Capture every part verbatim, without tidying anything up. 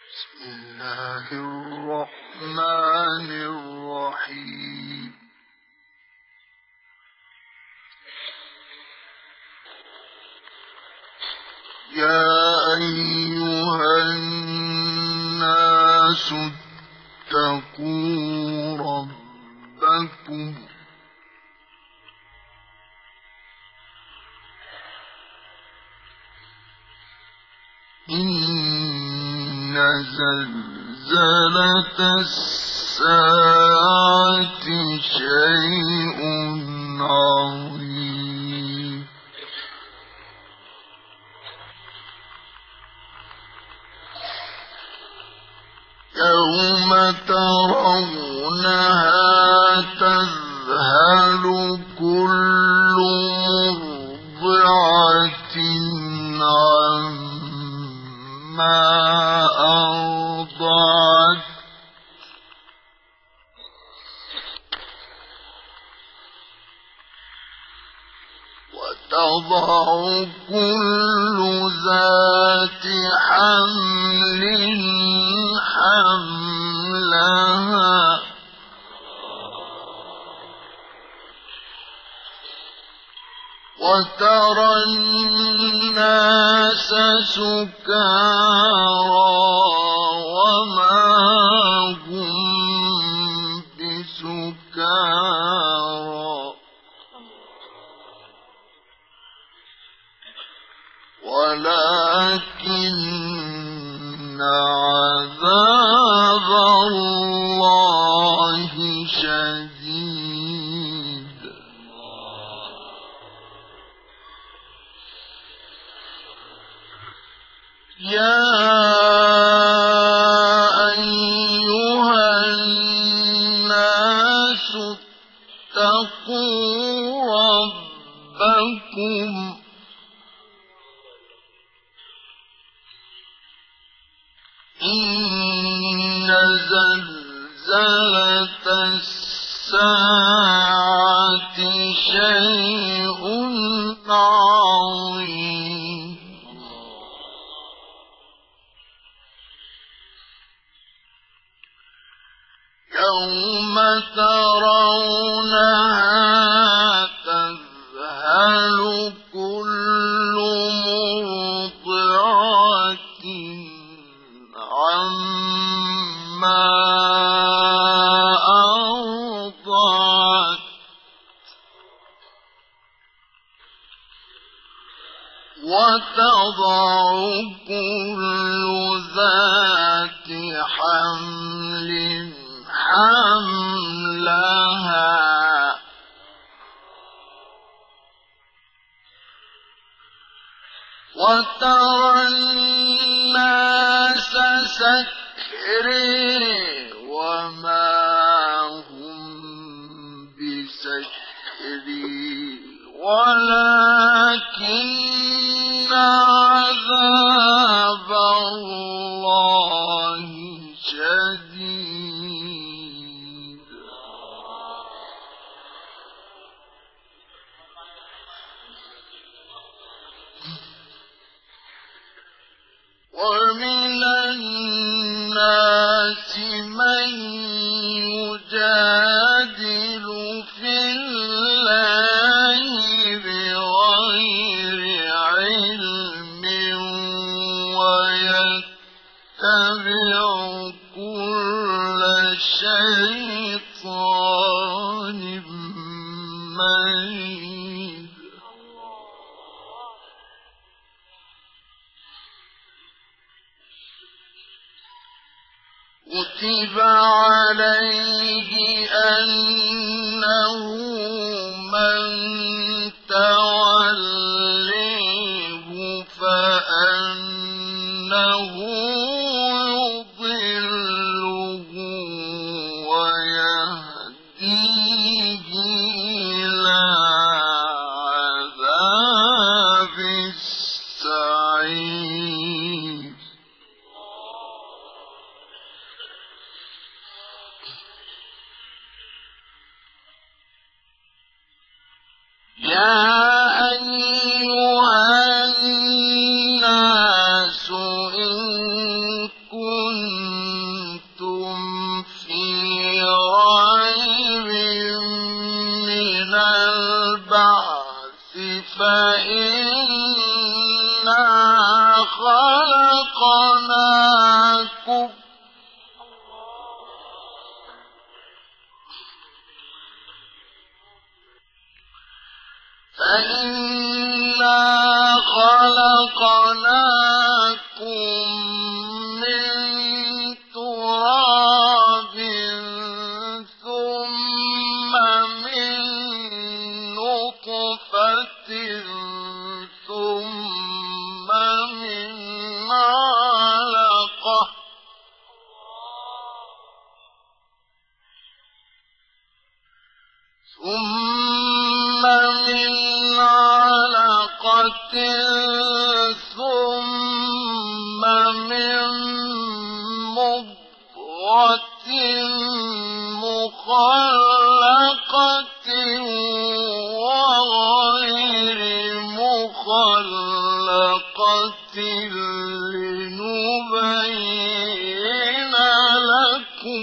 بسم الله الرحمن الرحيم. يا أيها الناس اتقوا ربكم إن زلزلة الساعة شيء عظيم. يوم ترونها تذهل كل مرضعة عما أرضعت وتضع كل ذات حمل حملها وترى الناس سكارى وما هم بسكارى ولكن عذاب الله شديد. يا أيها الناس اتقوا ربكم إن زلزلة الساعة شيء عظيم. يوم ترونها تذهل كل مرضعة عما أرضعت وتضع كل ذات حمل حملها وترى الناس سكري وما هم بسكري ولكن عذاب الله شديد. ومن الناس من يجادل في الله بغير علم ويتبع كل شيطان مريد. كتب عليه أنه من توليه فأنه يضله ويهديه إلى عذاب السعير. يا أيها الناس إن كنتم أبناءكم فإنا خلقناكم من تراب ثم من نطفة ثم من علقة ثم من علقة ثم من مضغة مخلقة وغير مخلقة لنبين لكم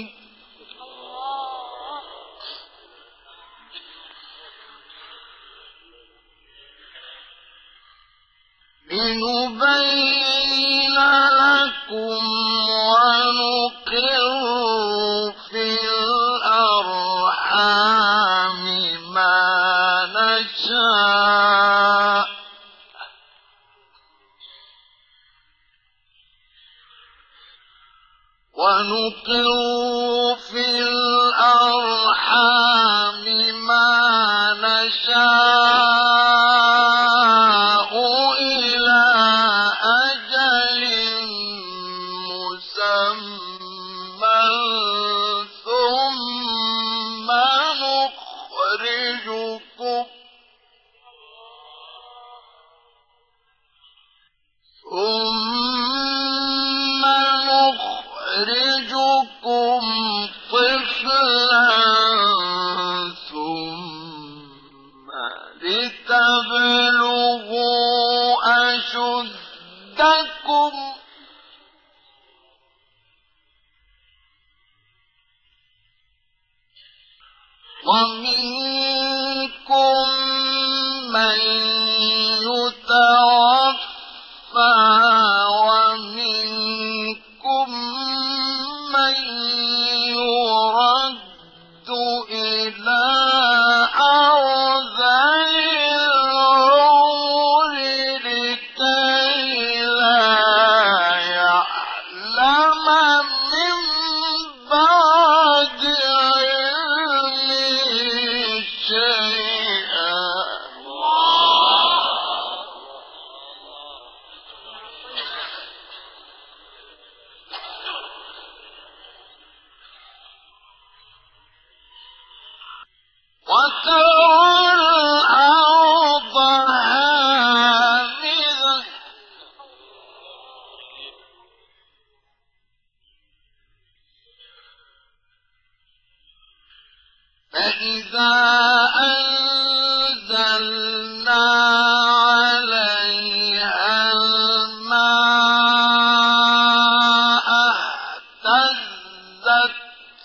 لنبين لكم ونقر في الأرحام ما نشاء ونقر في الأرحام ما نشاء إلى أجل مسمى ثم نخرجكم ثم نخرجكم طفلا ثم لتبلغوا أشدكم ومنكم من يتوفى ومنكم من يرد إلى أرذل العمر لكي لا يعلم من بعد علم شيئا وترى الأرض هامدة فإذا أنزلنا عليها الماء اهتزت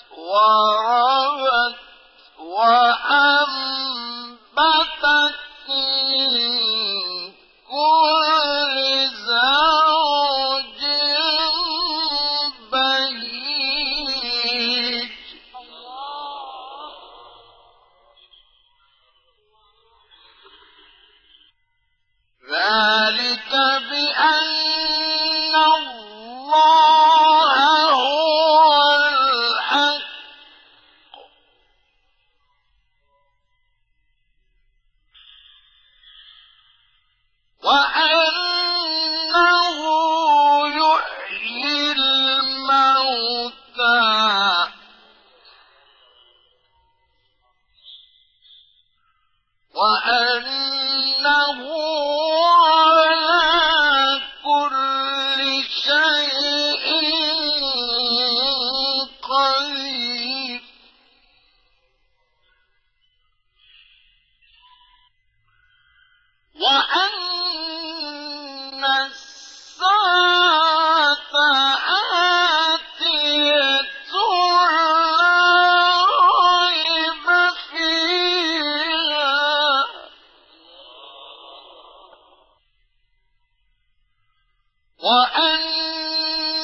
وربت وأنبتت من كل زوج بهيج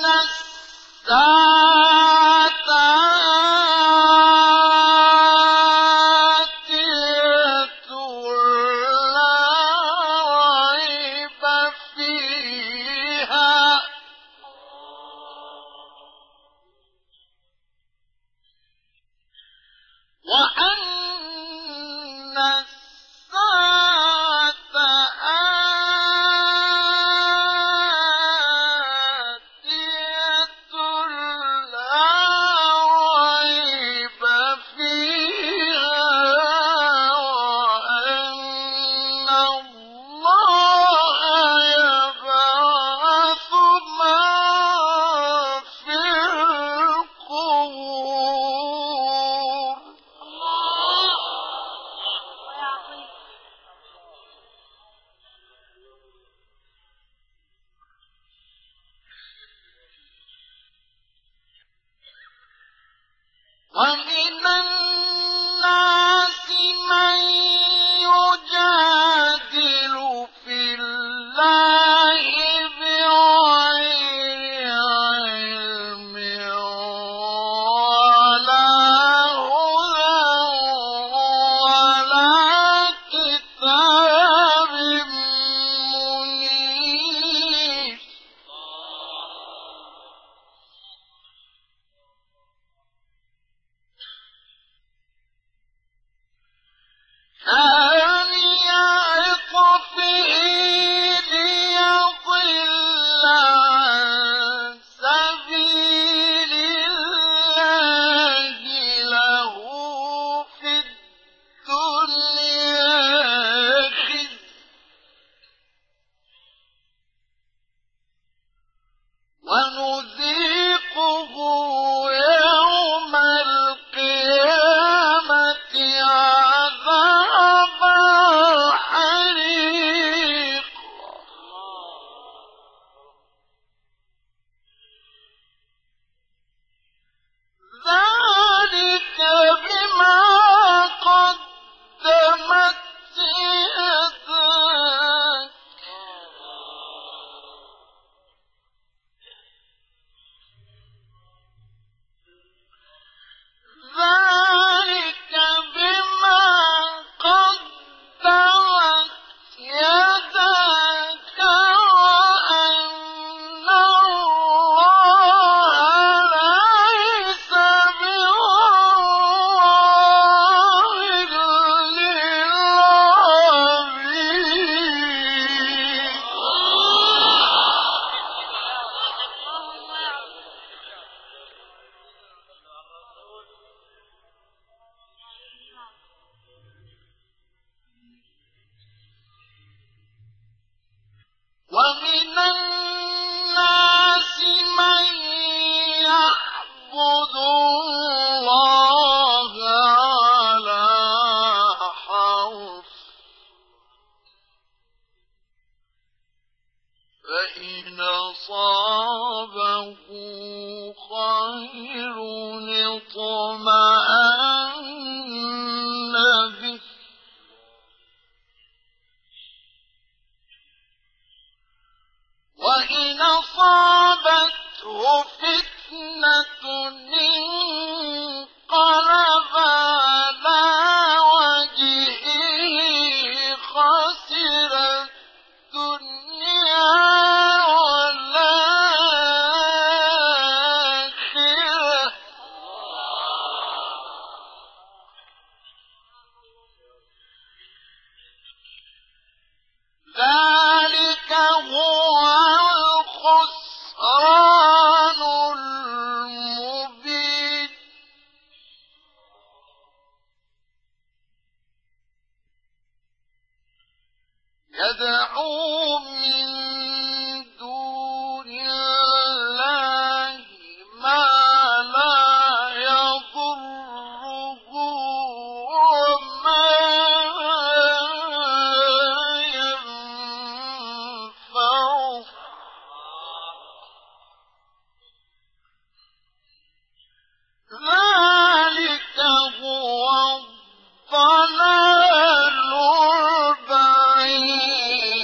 الضلال البعيد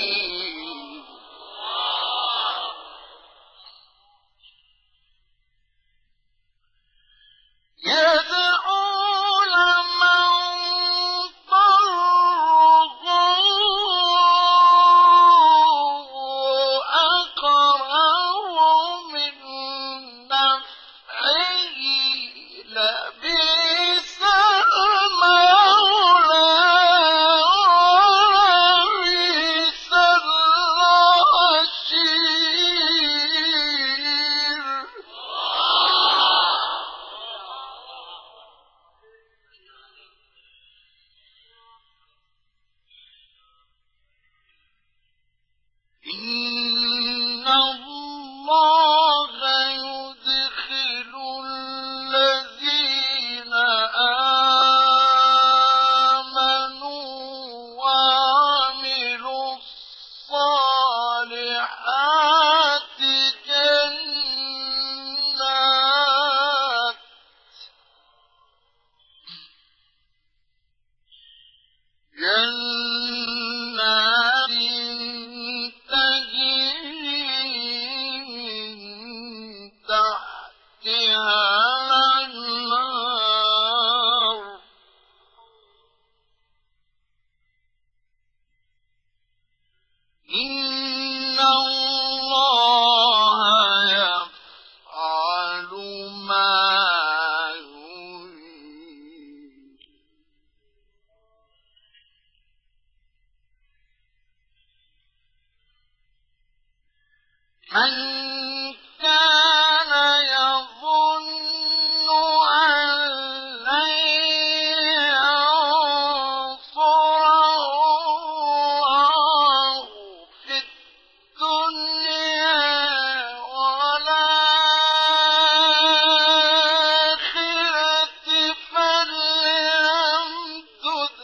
الأنهار إن الله يفعل ما يريد من كان يظن أن لن ينصره الله في الدنيا والآخرة فليمدد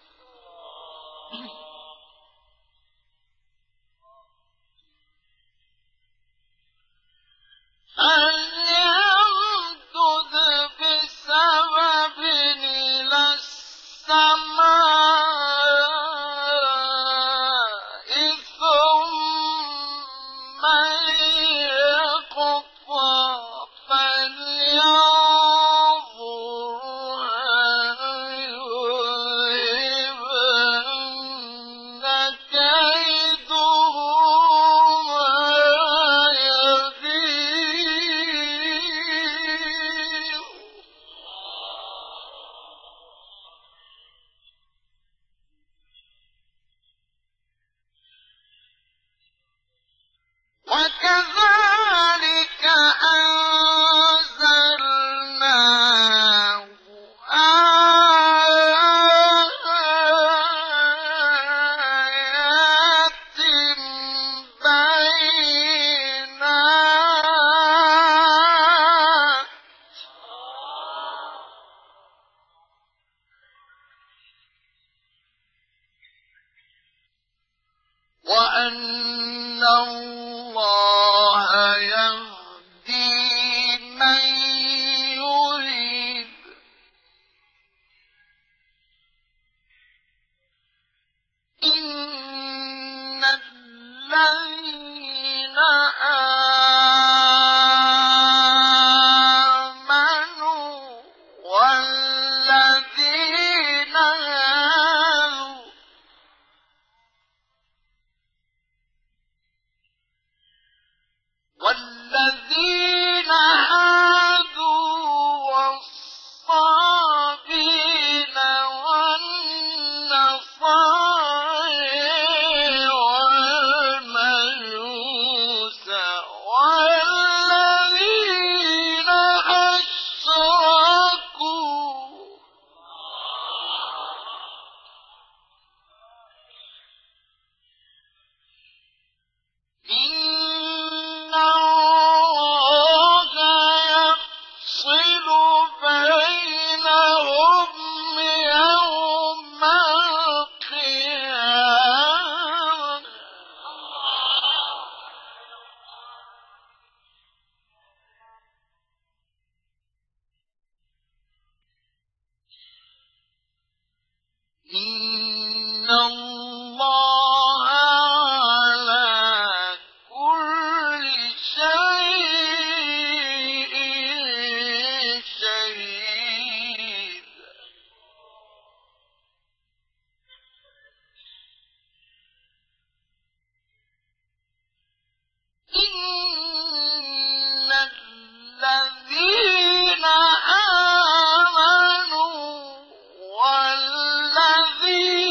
فليمدد بسبب إلى السماء ثم ليقطع فلينظر هل يذهبن كيده ما يغيظ وكذلك أنزلناه آيات بينات وأن الله يهدي من يريد إن الذين آمنوا والذين هادوا والذين هادوا والصابين والنصارى والمجوس والذين أشركوا إن الله يفصل بينهم يوم القيامة إن الله على كل شيء شهيد إن الذين آمنوا والذين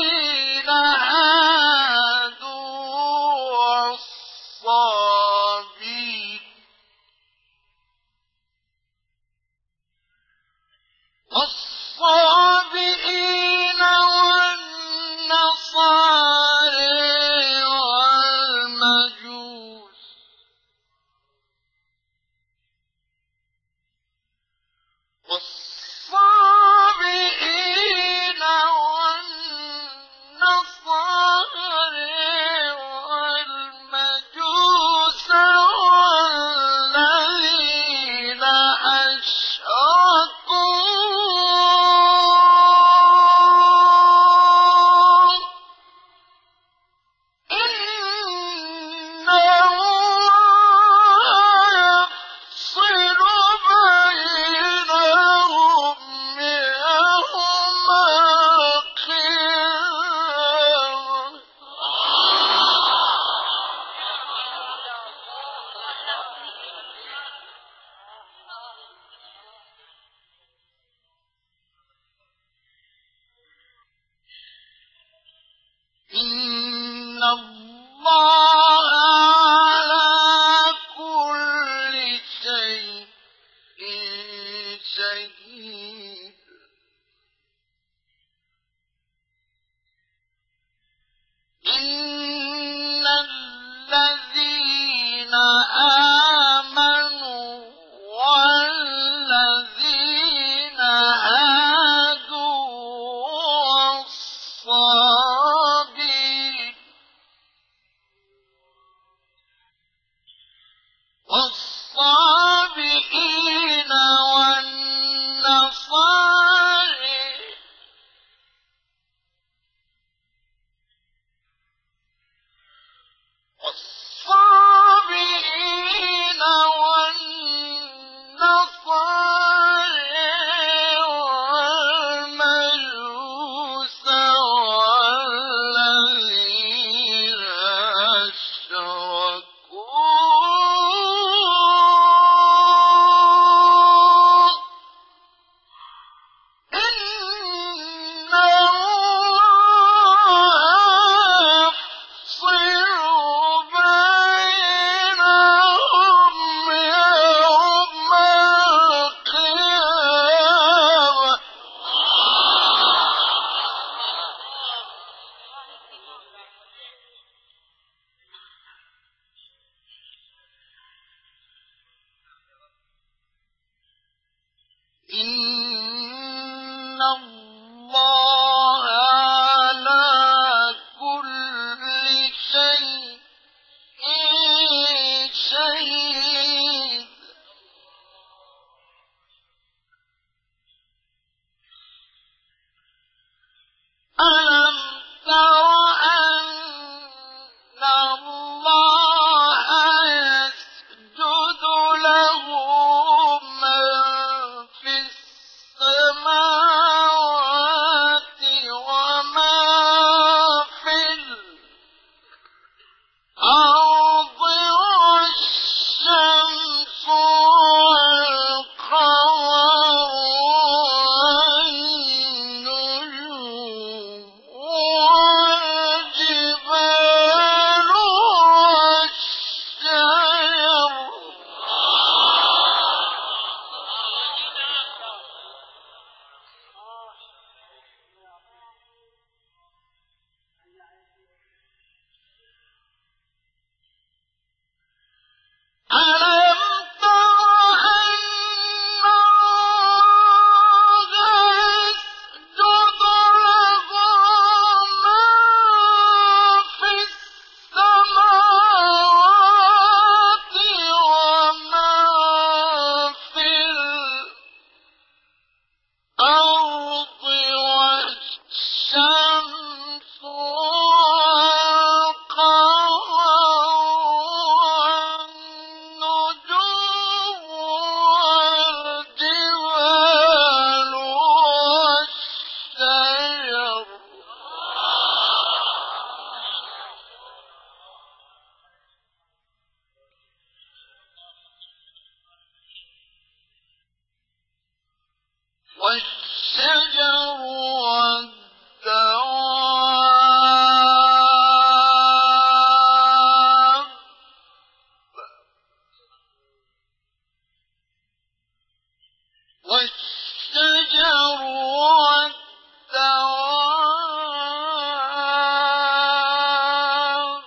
الله على كل شيء شهيد. إن الذين آمنوا والذين هادوا والصابين والصابئين والنصارى والصابئين والنصارى والمجوس والذين أشركوا إن الله يفصل بينهم يوم القيامة. إن الله على كل شيء شهيد. ألم تر أن الله يسجد له من في السماوات وما في الأرض والشمس والقمر والنجوم والجبال والشجر ألم تر أن الله يسجد له من في السماوات ومن في الأرض والشمس والقمر والنجوم والجبال والشجر والشجر والدواب والشجر والدواب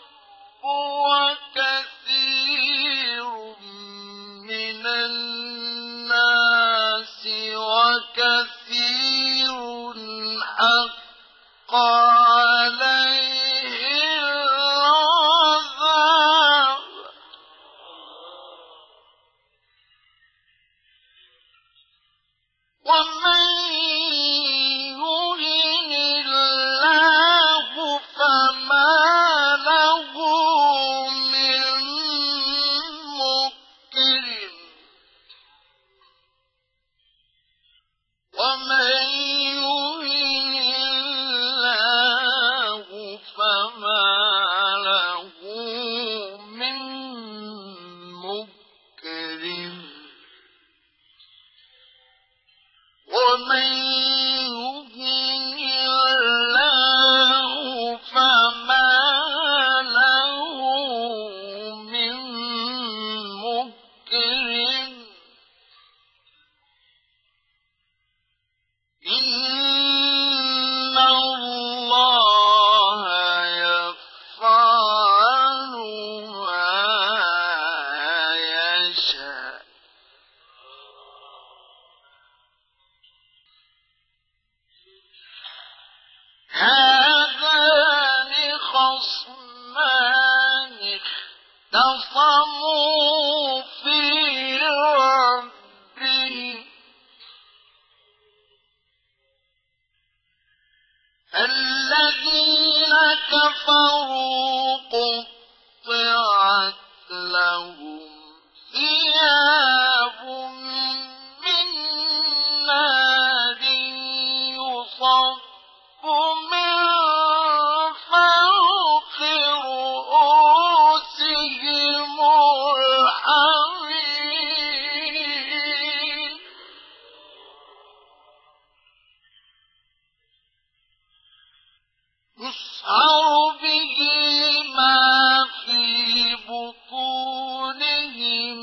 وكثير من الناس وكثير حق عليه العذاب. ومن يهن الله فما له من مكرم ومن يهن الله فما له من مكرم ومن هذان خصمان اختصموا في ربهم الذين كفروا قطعت لهم ثياب من نار يصب من فوق رؤوسهم الحميم يسعر به ما في بطونهم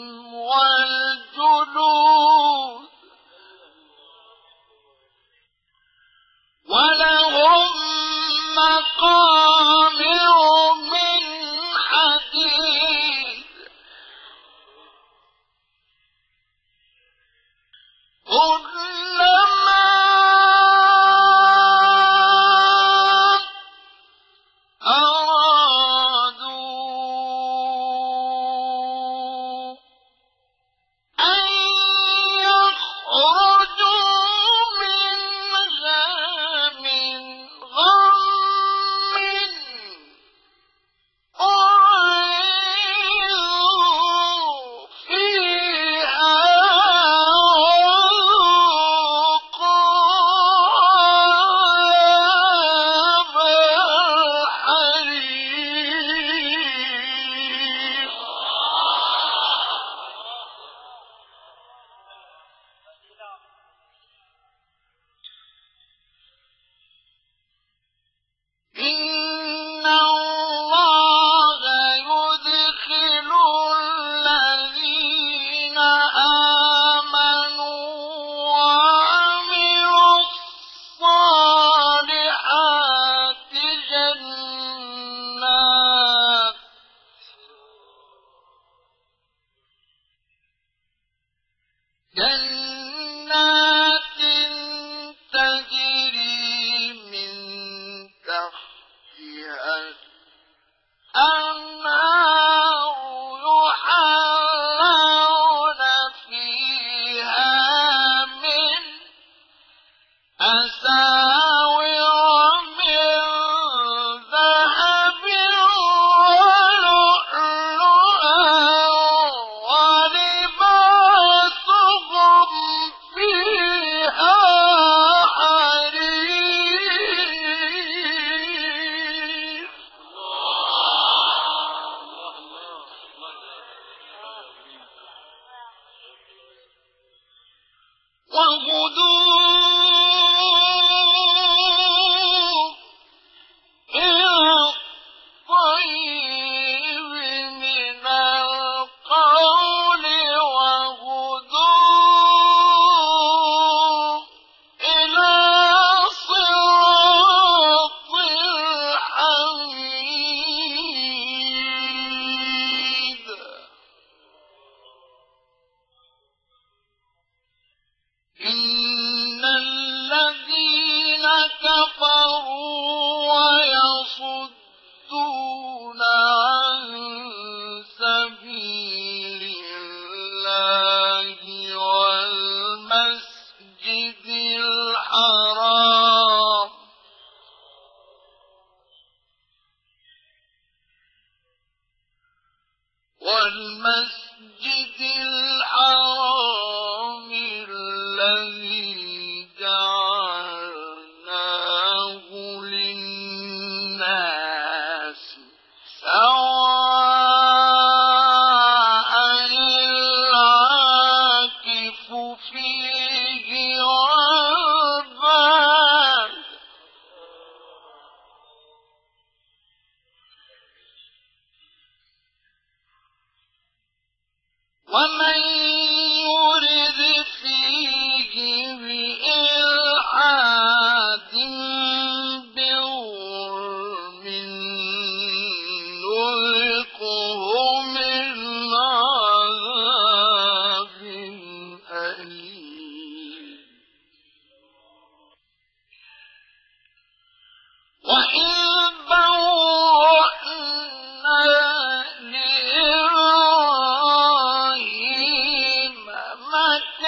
والجلود ولهم مقامع من حديد كلما أرادوا أن يخرجوا منها من غم أعيدوا فيها وقاب الحريق إن الله يدخل الذين آمنوا وعملوا الصالحات جنات جنات تجري من تحتها الأنهار يحلون فيها من أساور من ذهب ولؤلؤا ولباسهم فيها حرير وهدوا إلى الطيب من القول وهدوا إلى صراط الحميد إن الذين كفروا ويصدون عن سبيل الله والمسجد الحرام والمسجد الحرام الذي جعلناه للناس سواء العاكف فيه والباد ومن يرد فيه بإلحاد بظلم نذقه من عذاب أليم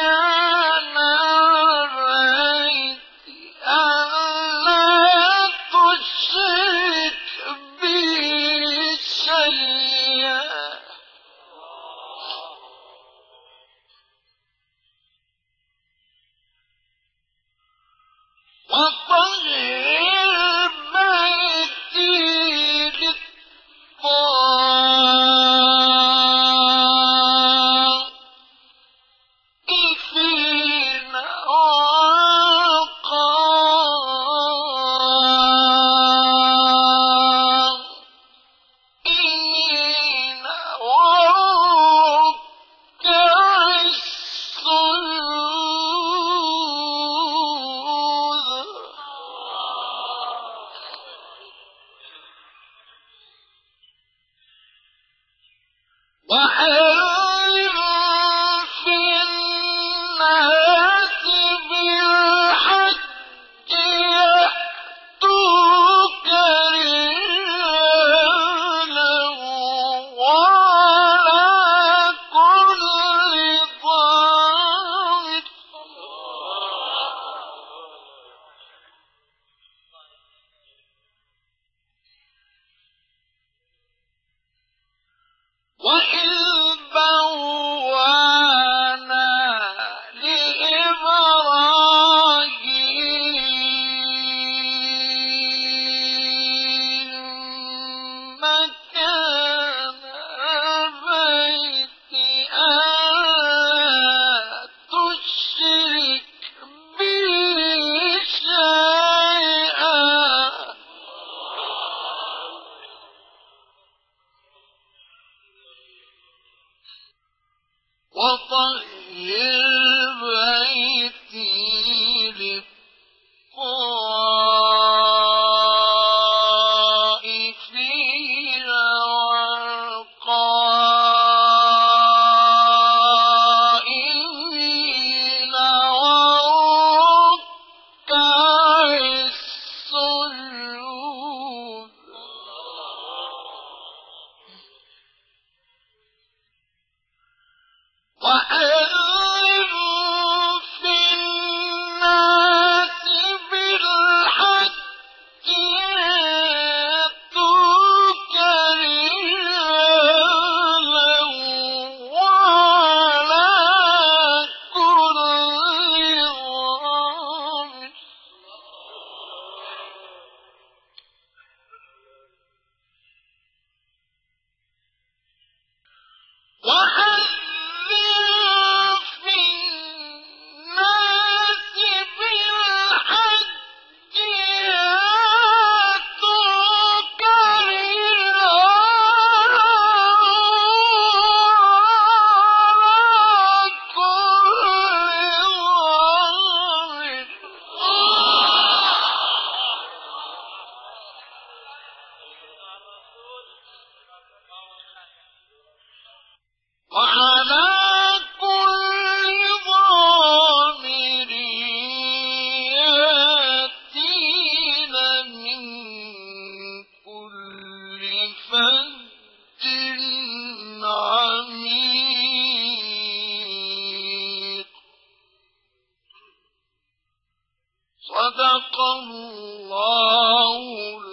صدق الله